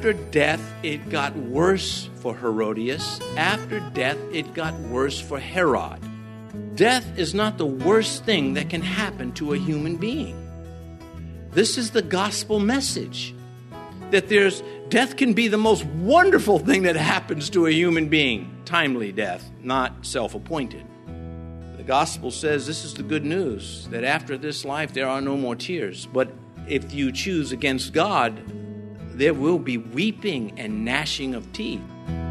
after death, it got worse for Herodias. After death, it got worse for Herod. Death is not the worst thing that can happen to a human being. This is the gospel message, that death can be the most wonderful thing that happens to a human being. Timely death, not self-appointed. The gospel says this is the good news, that after this life there are no more tears. But if you choose against God, there will be weeping and gnashing of teeth.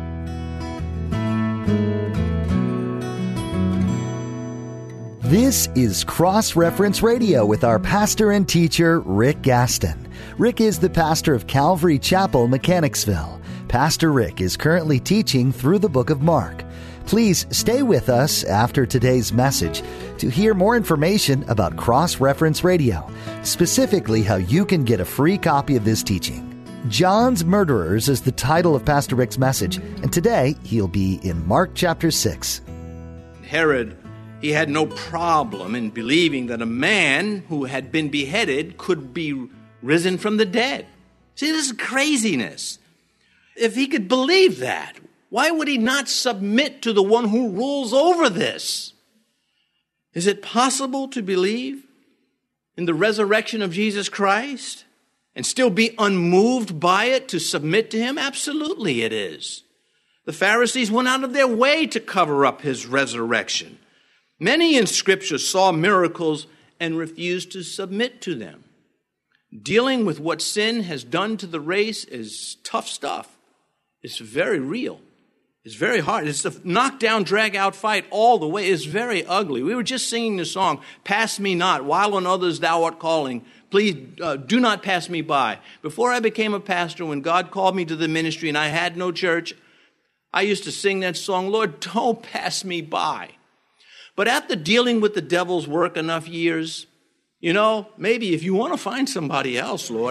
This is Cross Reference Radio with our pastor and teacher, Rick Gaston. Rick is the pastor of Calvary Chapel, Mechanicsville. Pastor Rick is currently teaching through the book of Mark. Please stay with us after today's message to hear more information about Cross Reference Radio, specifically how you can get a free copy of this teaching. John's Murderers is the title of Pastor Rick's message, and today he'll be in Mark chapter 6. Herod, he had no problem in believing that a man who had been beheaded could be risen from the dead. See, this is craziness. If he could believe that, why would he not submit to the one who rules over this? Is it possible to believe in the resurrection of Jesus Christ and still be unmoved by it, to submit to him? Absolutely it is. The Pharisees went out of their way to cover up his resurrection. Many in Scripture saw miracles and refused to submit to them. Dealing with what sin has done to the race is tough stuff. It's very real. It's very hard. It's a knock-down, drag-out fight all the way. It's very ugly. We were just singing the song, "Pass Me Not, while on others thou art calling. Please do not pass me by." Before I became a pastor, when God called me to the ministry and I had no church, I used to sing that song, "Lord, don't pass me by." But after dealing with the devil's work enough years, maybe if you want to find somebody else, Lord,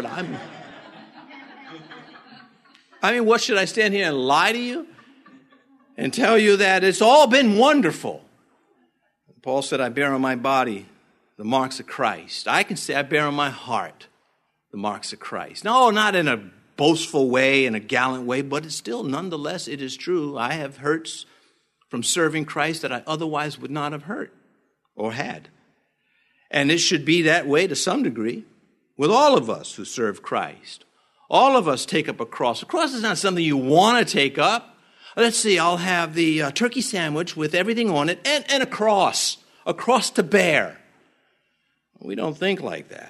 what should I stand here and lie to you and tell you that it's all been wonderful? Paul said, I bear on my body the marks of Christ. I can say I bear on my heart the marks of Christ. No, not in a boastful way, in a gallant way, but it's still, nonetheless, it is true. I have hurts from serving Christ that I otherwise would not have hurt or had. And it should be that way to some degree with all of us who serve Christ. All of us take up a cross. A cross is not something you want to take up. Let's see, I'll have the turkey sandwich with everything on it and a cross to bear. We don't think like that.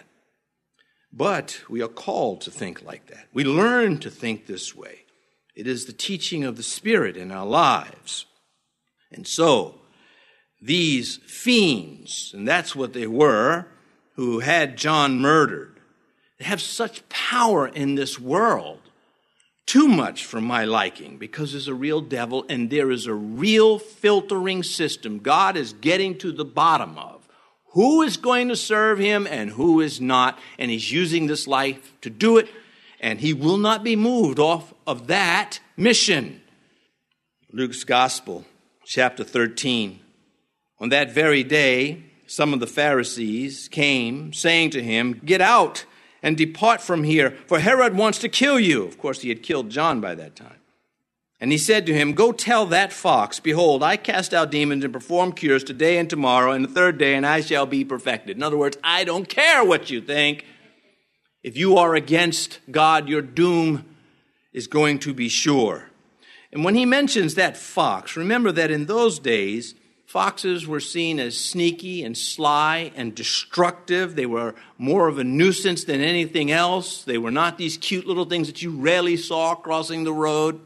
But we are called to think like that. We learn to think this way. It is the teaching of the Spirit in our lives. And so, these fiends, and that's what they were, who had John murdered, they have such power in this world, too much for my liking, because there's a real devil and there is a real filtering system God is getting to the bottom of. Who is going to serve him and who is not, and he's using this life to do it, and he will not be moved off of that mission. Luke's Gospel, Chapter 13. On that very day, some of the Pharisees came, saying to him, "Get out and depart from here, for Herod wants to kill you." Of course, he had killed John by that time. And he said to him, "Go tell that fox, behold, I cast out demons and perform cures today and tomorrow, and the third day, and I shall be perfected." In other words, I don't care what you think. If you are against God, your doom is going to be sure. And when he mentions that fox, remember that in those days, foxes were seen as sneaky and sly and destructive. They were more of a nuisance than anything else. They were not these cute little things that you rarely saw crossing the road.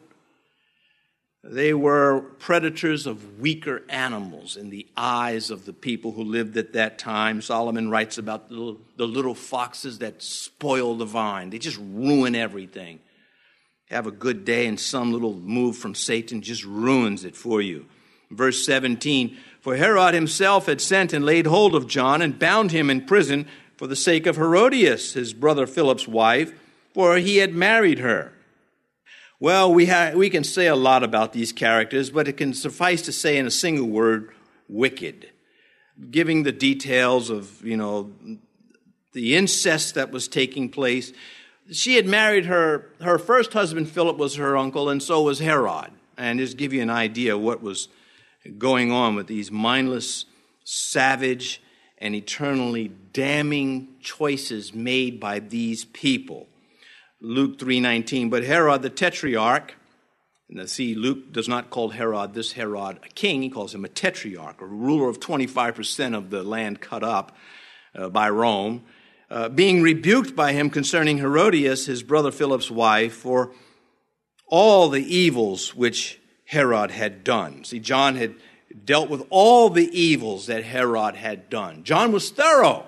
They were predators of weaker animals in the eyes of the people who lived at that time. Solomon writes about the little foxes that spoil the vine. They just ruin everything. Have a good day and some little move from Satan just ruins it for you. Verse 17, "For Herod himself had sent and laid hold of John and bound him in prison for the sake of Herodias, his brother Philip's wife, for he had married her." Well, we can say a lot about these characters, but it can suffice to say in a single word, wicked. Giving the details of, the incest that was taking place. she had married her first husband, Philip, was her uncle, and so was Herod. And just give you an idea of what was going on with these mindless, savage, and eternally damning choices made by these people. Luke 3:19, but Herod the Tetrarch, and see, Luke does not call Herod a king, he calls him a tetrarch, a ruler of 25% of the land cut up by Rome, being rebuked by him concerning Herodias, his brother Philip's wife, for all the evils which Herod had done. See, John had dealt with all the evils that Herod had done. John was thorough.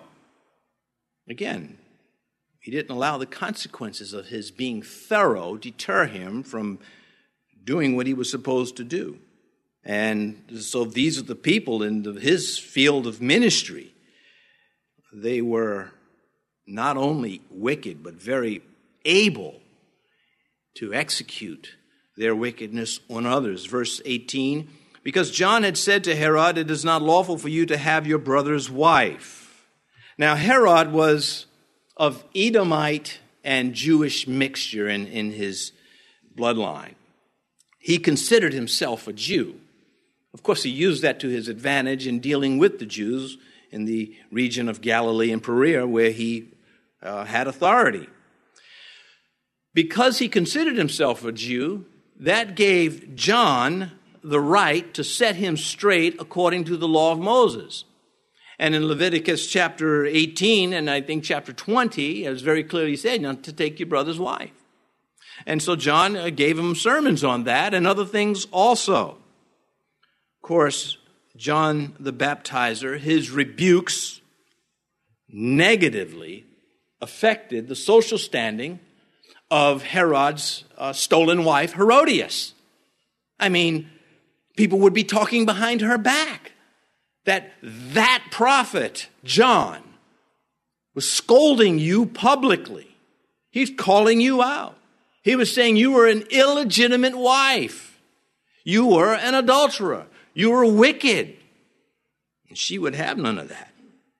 Again, he didn't allow the consequences of his being thorough deter him from doing what he was supposed to do. And so these are the people in his field of ministry. They were not only wicked, but very able to execute their wickedness on others. Verse 18, because John had said to Herod, it is not lawful for you to have your brother's wife. Now Herod was of Edomite and Jewish mixture in his bloodline. He considered himself a Jew. Of course, he used that to his advantage in dealing with the Jews in the region of Galilee and Perea, where he had authority. Because he considered himself a Jew, that gave John the right to set him straight according to the law of Moses. And in Leviticus chapter 18 and I think chapter 20, it was very clearly said not to take your brother's wife. And so John gave him sermons on that and other things also. Of course, John the Baptizer, his rebukes negatively affected the social standing of Herod's stolen wife, Herodias. I mean, people would be talking behind her back that prophet, John, was scolding you publicly. He's calling you out. He was saying you were an illegitimate wife. You were an adulterer. You were wicked. And she would have none of that.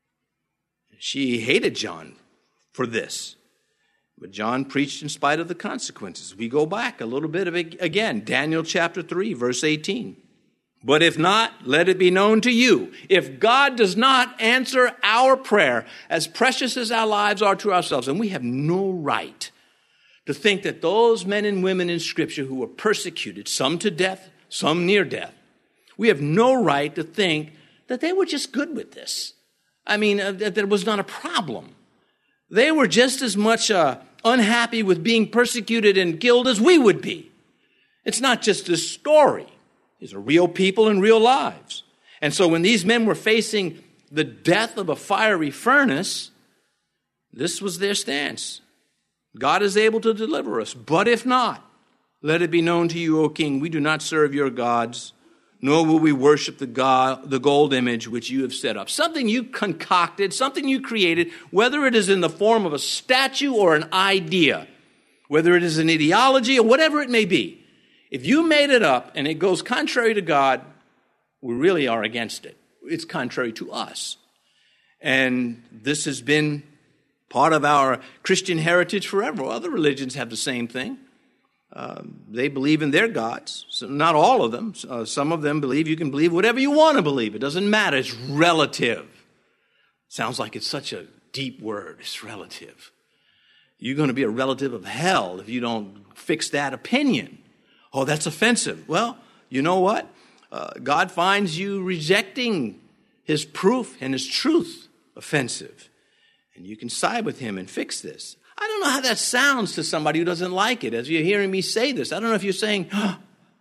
She hated John for this. But John preached in spite of the consequences. We go back a little bit again. Daniel chapter 3, verse 18. But if not, let it be known to you, if God does not answer our prayer, as precious as our lives are to ourselves, and we have no right to think that those men and women in Scripture who were persecuted, some to death, some near death, we have no right to think that they were just good with this. I mean, that it was not a problem. They were just as much unhappy with being persecuted and killed as we would be. It's not just a story. These are real people and real lives. And so when these men were facing the death of a fiery furnace, this was their stance. God is able to deliver us. But if not, let it be known to you, O king, we do not serve your gods, nor will we worship the gold image which you have set up. Something you concocted, something you created, whether it is in the form of a statue or an idea, whether it is an ideology or whatever it may be. If you made it up and it goes contrary to God, we really are against it. It's contrary to us. And this has been part of our Christian heritage forever. Other religions have the same thing. They believe in their gods. So not all of them. Some of them believe you can believe whatever you want to believe. It doesn't matter. It's relative. Sounds like it's such a deep word. It's relative. You're going to be a relative of hell if you don't fix that opinion. Oh, that's offensive. Well, you know what? God finds you rejecting his proof and his truth offensive. And you can side with him and fix this. I don't know how that sounds to somebody who doesn't like it as you're hearing me say this. I don't know if you're saying, oh,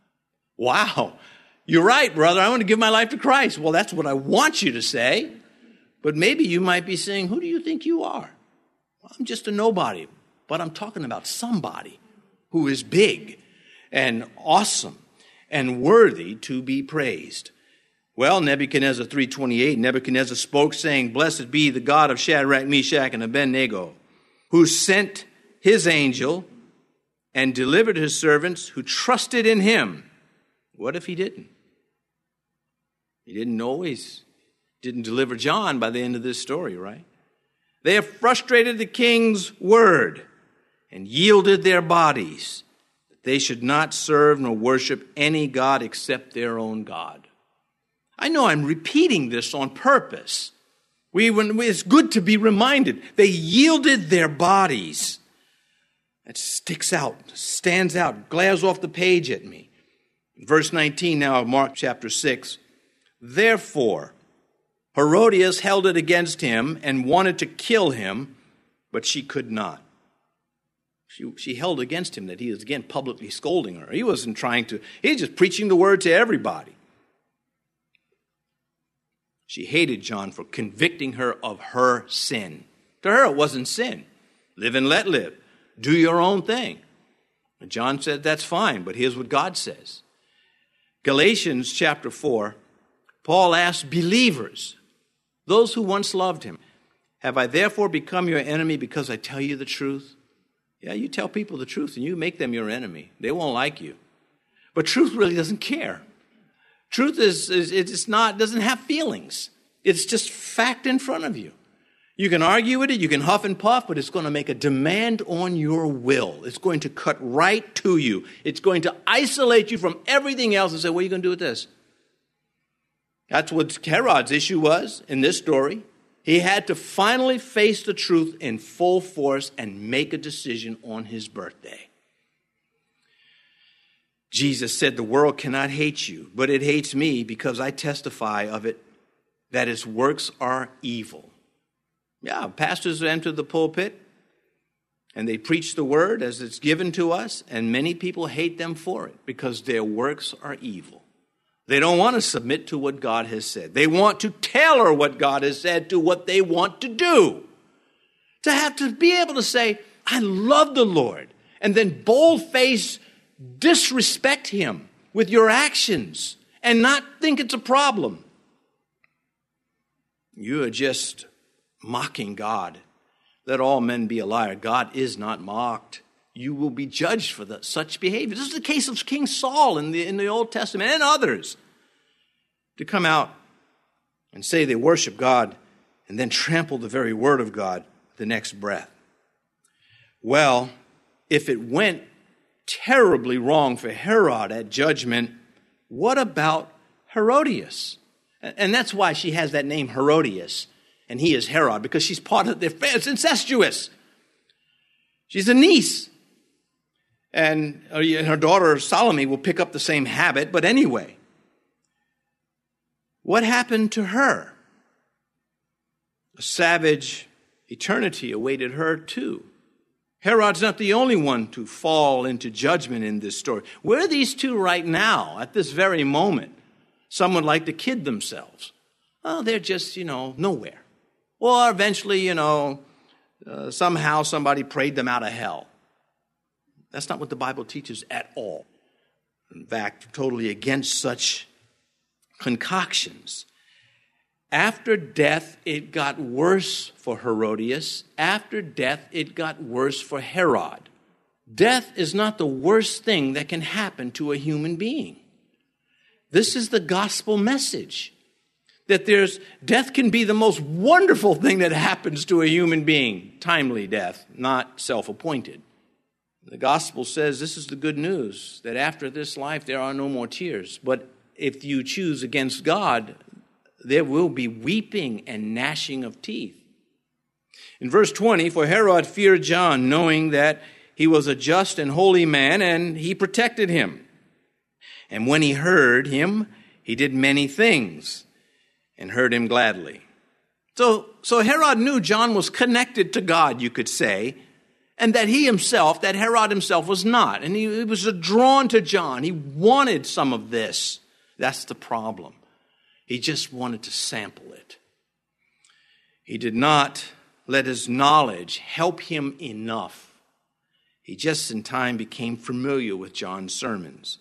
wow, you're right, brother. I want to give my life to Christ. Well, that's what I want you to say. But maybe you might be saying, who do you think you are? Well, I'm just a nobody. But I'm talking about somebody who is big and awesome and worthy to be praised. Well, Nebuchadnezzar 3:28, Nebuchadnezzar spoke, saying, blessed be the God of Shadrach, Meshach, and Abednego, who sent his angel and delivered his servants who trusted in him. What if he didn't? He didn't always, didn't deliver John by the end of this story, right? They have frustrated the king's word and yielded their bodies, that they should not serve nor worship any god except their own God. I know I'm repeating this on purpose. It's good to be reminded. They yielded their bodies. It sticks out, stands out, glares off the page at me. Verse 19 now of Mark chapter 6. Therefore, Herodias held it against him and wanted to kill him, but she could not. She held against him that he was again publicly scolding her. He wasn't trying to, he was just preaching the word to everybody. She hated John for convicting her of her sin. To her, it wasn't sin. Live and let live. Do your own thing. And John said, that's fine, but here's what God says. Galatians chapter 4, Paul asked believers, those who once loved him, have I therefore become your enemy because I tell you the truth? Yeah, you tell people the truth and you make them your enemy. They won't like you. But truth really doesn't care. Truth doesn't have feelings. It's just fact in front of you. You can argue with it, you can huff and puff, but it's going to make a demand on your will. It's going to cut right to you. It's going to isolate you from everything else and say, what are you going to do with this? That's what Herod's issue was in this story. He had to finally face the truth in full force and make a decision on his birthday. Jesus said, the world cannot hate you, but it hates me because I testify of it that its works are evil. Yeah, pastors enter the pulpit and they preach the word as it's given to us, and many people hate them for it because their works are evil. They don't want to submit to what God has said. They want to tailor what God has said to what they want to do. To have to be able to say, I love the Lord, and then bold-faced disrespect him with your actions and not think it's a problem. You are just mocking God. Let all men be a liar. God is not mocked. You will be judged for such behavior. This is the case of King Saul in the Old Testament and others. To come out and say they worship God and then trample the very word of God the next breath. Well, if it went terribly wrong for Herod at judgment, what about Herodias? And that's why she has that name Herodias, and he is Herod, because she's part of their family. It's incestuous. She's a niece. And her daughter Salome will pick up the same habit, but anyway. What happened to her? A savage eternity awaited her too. Herod's not the only one to fall into judgment in this story. Where are these two right now, at this very moment? Some would like to kid themselves. Oh, they're just, nowhere. Or eventually, somehow somebody prayed them out of hell. That's not what the Bible teaches at all. In fact, totally against such concoctions. After death, it got worse for Herodias. After death, it got worse for Herod. Death is not the worst thing that can happen to a human being. This is the gospel message. That death can be the most wonderful thing that happens to a human being. Timely death, not self-appointed. The gospel says this is the good news, that after this life there are no more tears. But if you choose against God, there will be weeping and gnashing of teeth. In verse 20, for Herod feared John, knowing that he was a just and holy man, and he protected him. And when he heard him, he did many things and heard him gladly. So Herod knew John was connected to God, you could say, and that Herod himself was not. And he was drawn to John. He wanted some of this. That's the problem. He just wanted to sample it. He did not let his knowledge help him enough. He just in time became familiar with John's sermons.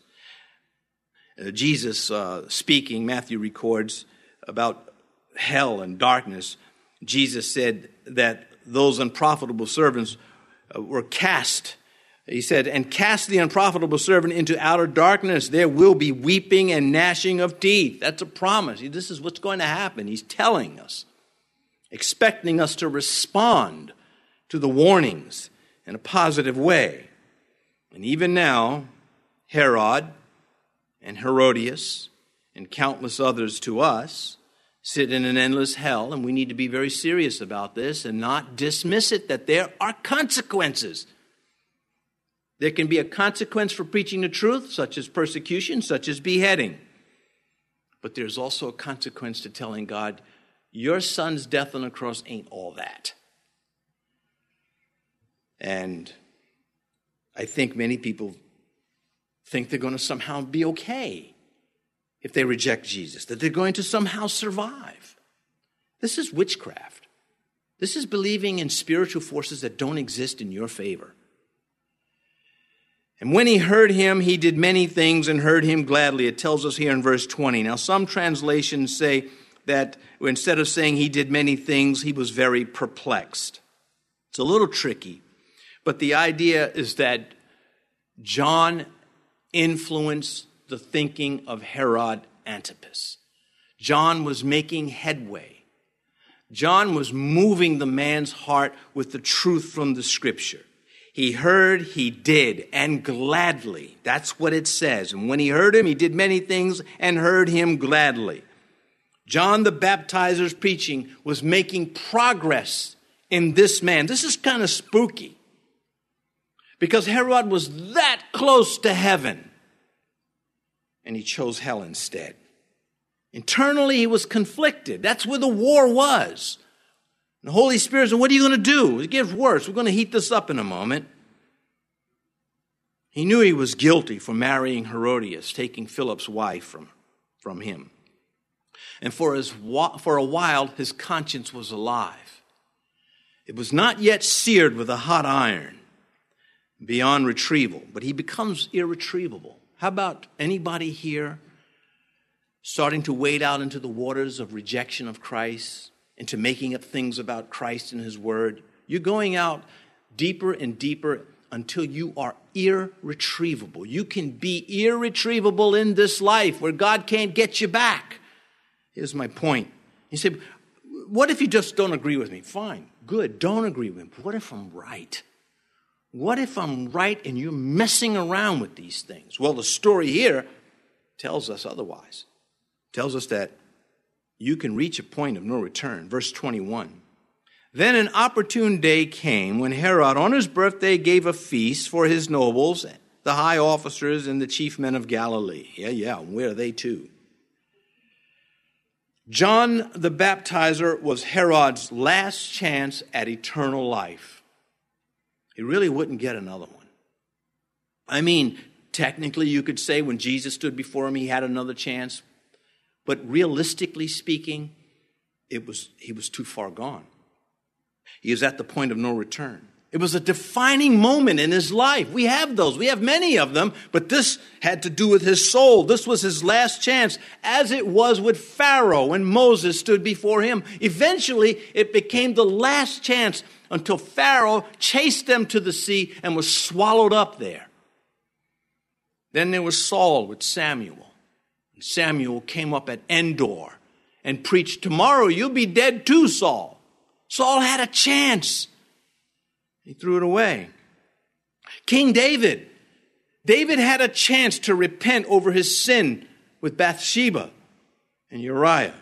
Jesus speaking, Matthew records about hell and darkness. Jesus said that those unprofitable servants were cast. He said, and cast the unprofitable servant into outer darkness. There will be weeping and gnashing of teeth. That's a promise. This is what's going to happen. He's telling us, expecting us to respond to the warnings in a positive way. And even now, Herod and Herodias and countless others to us sit in an endless hell, and we need to be very serious about this and not dismiss it, that there are consequences. There can be a consequence for preaching the truth, such as persecution, such as beheading. But there's also a consequence to telling God, your son's death on the cross ain't all that. And I think many people think they're going to somehow be okay if they reject Jesus, that they're going to somehow survive. This is witchcraft. This is believing in spiritual forces that don't exist in your favor. And when he heard him, he did many things and heard him gladly. It tells us here in verse 20. Now, some translations say that instead of saying he did many things, he was very perplexed. It's a little tricky, but the idea is that John influenced the thinking of Herod Antipas. John was making headway. John was moving the man's heart with the truth from the Scripture. He heard, he did, and gladly. That's what it says. And when he heard him, he did many things and heard him gladly. John the Baptizer's preaching was making progress in this man. This is kind of spooky, because Herod was that close to heaven, and he chose hell instead. Internally, he was conflicted. That's where the war was. And the Holy Spirit said, what are you going to do? It gets worse. We're going to heat this up in a moment. He knew he was guilty for marrying Herodias, taking Philip's wife from him. And for a while, his conscience was alive. It was not yet seared with a hot iron beyond retrieval, but he becomes irretrievable. How about anybody here starting to wade out into the waters of rejection of Christ, into making up things about Christ and his word? You're going out deeper and deeper until you are irretrievable. You can be irretrievable in this life where God can't get you back. Here's my point. You say, what if you just don't agree with me? Fine, good, don't agree with me. But what if I'm right? What if I'm right and you're messing around with these things? Well, the story here tells us otherwise. Tells us that you can reach a point of no return. Verse 21. Then an opportune day came when Herod on his birthday gave a feast for his nobles, the high officers, and the chief men of Galilee. Yeah, where are they too? John the Baptizer was Herod's last chance at eternal life. He really wouldn't get another one. I mean, technically you could say when Jesus stood before him, he had another chance. But realistically speaking, he was too far gone. He was at the point of no return. It was a defining moment in his life. We have those. We have many of them, but this had to do with his soul. This was his last chance, as it was with Pharaoh when Moses stood before him. Eventually, it became the last chance until Pharaoh chased them to the sea and was swallowed up there. Then there was Saul with Samuel. And Samuel came up at Endor and preached, tomorrow you'll be dead too, Saul. Saul had a chance. He threw it away. King David. David had a chance to repent over his sin with Bathsheba and Uriah.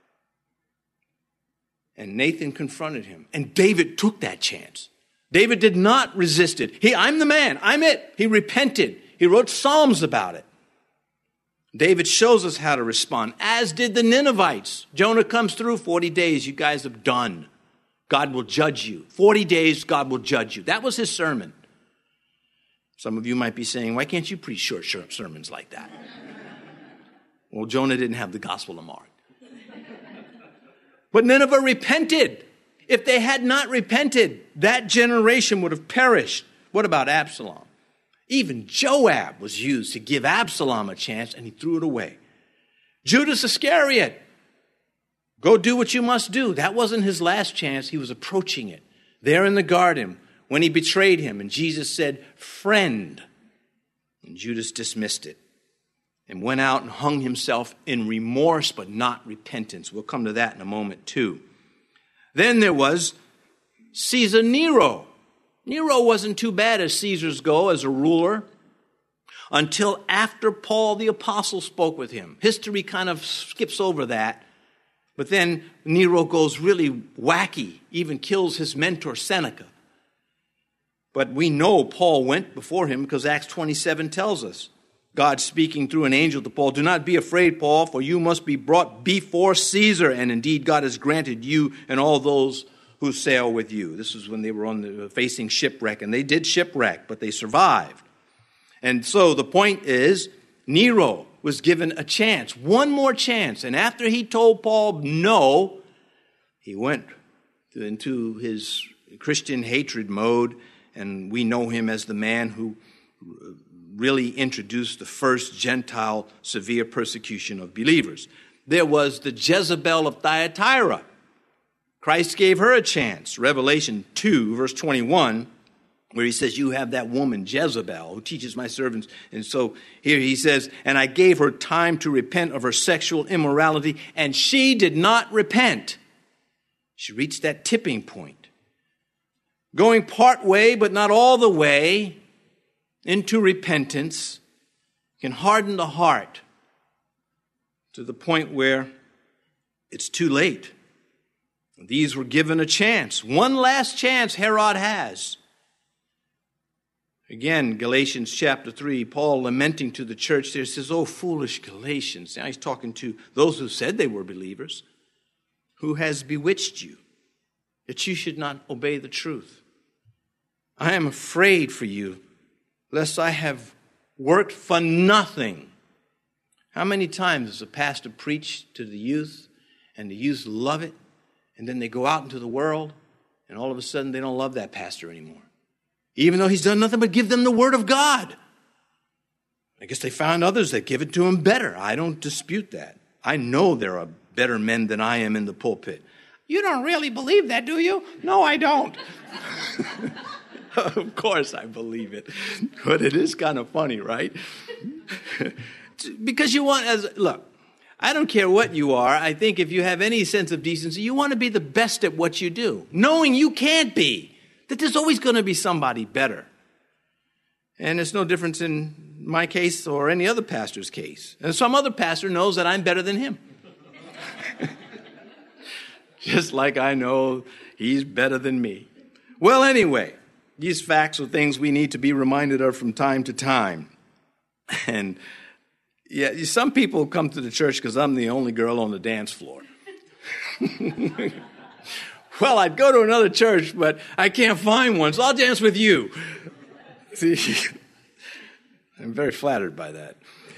And Nathan confronted him. And David took that chance. David did not resist it. I'm the man. I'm it. He repented. He wrote Psalms about it. David shows us how to respond, as did the Ninevites. Jonah comes through, 40 days, you guys have done. God will judge you. 40 days, God will judge you. That was his sermon. Some of you might be saying, why can't you preach short sermons like that? Well, Jonah didn't have the Gospel of Mark. But Nineveh repented. If they had not repented, that generation would have perished. What about Absalom? Even Joab was used to give Absalom a chance, and he threw it away. Judas Iscariot, go do what you must do. That wasn't his last chance. He was approaching it. There in the garden, when he betrayed him, and Jesus said, friend. And Judas dismissed it and went out and hung himself in remorse, but not repentance. We'll come to that in a moment too. Then there was Caesar Nero. Nero wasn't too bad as Caesar's go as a ruler until after Paul the Apostle spoke with him. History kind of skips over that. But then Nero goes really wacky, even kills his mentor Seneca. But we know Paul went before him because Acts 27 tells us. God speaking through an angel to Paul, "Do not be afraid, Paul, for you must be brought before Caesar, and indeed God has granted you and all those who sail with you." This is when they were facing shipwreck, and they did shipwreck, but they survived. And so the point is, Nero was given a chance, one more chance, and after he told Paul no, he went into his Christian hatred mode, and we know him as the man who really introduced the first Gentile severe persecution of believers. There was the Jezebel of Thyatira. Christ gave her a chance. Revelation 2, verse 21, where he says, "You have that woman, Jezebel, who teaches my servants." And so here he says, "And I gave her time to repent of her sexual immorality, and she did not repent." She reached that tipping point. Going part way, but not all the way, into repentance can harden the heart to the point where it's too late. These were given a chance. One last chance Herod has. Again, Galatians chapter 3, Paul lamenting to the church there says, "Oh, foolish Galatians." Now he's talking to those who said they were believers. "Who has bewitched you that you should not obey the truth? I am afraid for you, lest I have worked for nothing." How many times does a pastor preach to the youth, and the youth love it, and then they go out into the world, and all of a sudden they don't love that pastor anymore, even though he's done nothing but give them the word of God? I guess they found others that give it to him better. I don't dispute that. I know there are better men than I am in the pulpit. "You don't really believe that, do you?" "No, I don't." Of course I believe it. But it is kind of funny, right? Because you want, look, I don't care what you are. I think if you have any sense of decency, you want to be the best at what you do, knowing you can't be, that there's always going to be somebody better. And it's no difference in my case or any other pastor's case. And some other pastor knows that I'm better than him. Just like I know he's better than me. Well, anyway, these facts are things we need to be reminded of from time to time. And yeah, some people come to the church because I'm the only girl on the dance floor. Well, I'd go to another church, but I can't find one, so I'll dance with you. See, I'm very flattered by that.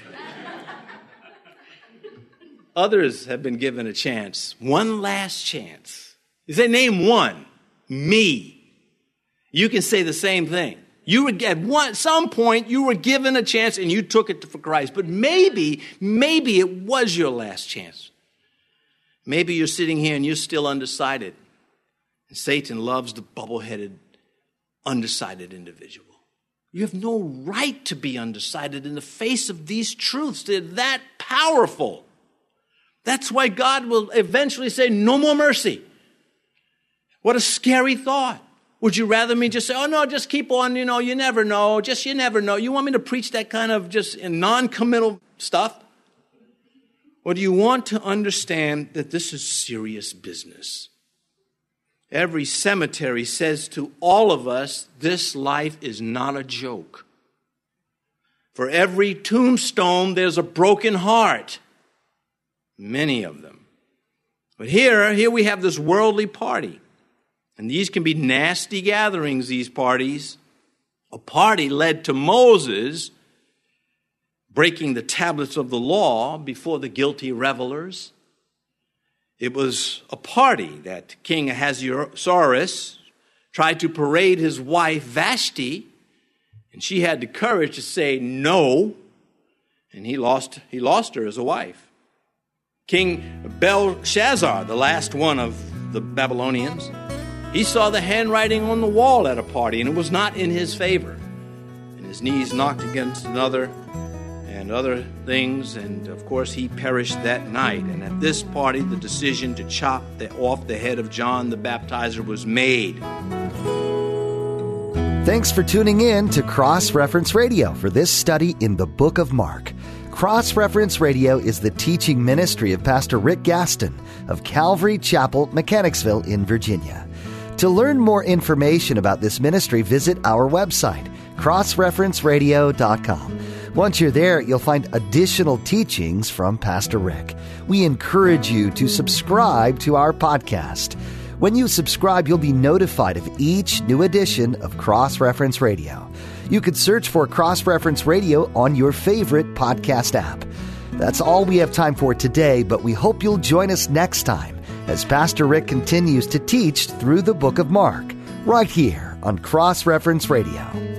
Others have been given a chance, one last chance. You say, "Name one." Me. You can say the same thing. You were at some point you were given a chance and you took it for Christ. But maybe it was your last chance. Maybe you're sitting here and you're still undecided. And Satan loves the bubble-headed, undecided individual. You have no right to be undecided in the face of these truths. They're that powerful. That's why God will eventually say, "No more mercy." What a scary thought. Would you rather me just say, "Oh, no, just keep on, you never know, you never know"? You want me to preach that kind of just non-committal stuff? Or do you want to understand that this is serious business? Every cemetery says to all of us, this life is not a joke. For every tombstone, there's a broken heart. Many of them. But here we have this worldly party. And these can be nasty gatherings, these parties. A party led to Moses breaking the tablets of the law before the guilty revelers. It was a party that King Ahasuerus tried to parade his wife Vashti, and she had the courage to say no, and he lost her as a wife. King Belshazzar, the last one of the Babylonians, he saw the handwriting on the wall at a party, and it was not in his favor. And his knees knocked against another and other things, and of course he perished that night. And at this party, the decision to chop off the head of John the Baptizer was made. Thanks for tuning in to Cross Reference Radio for this study in the book of Mark. Cross Reference Radio is the teaching ministry of Pastor Rick Gaston of Calvary Chapel, Mechanicsville in Virginia. To learn more information about this ministry, visit our website, crossreferenceradio.com. Once you're there, you'll find additional teachings from Pastor Rick. We encourage you to subscribe to our podcast. When you subscribe, you'll be notified of each new edition of Cross Reference Radio. You could search for Cross Reference Radio on your favorite podcast app. That's all we have time for today, but we hope you'll join us next time as Pastor Rick continues to teach through the book of Mark, right here on Cross Reference Radio.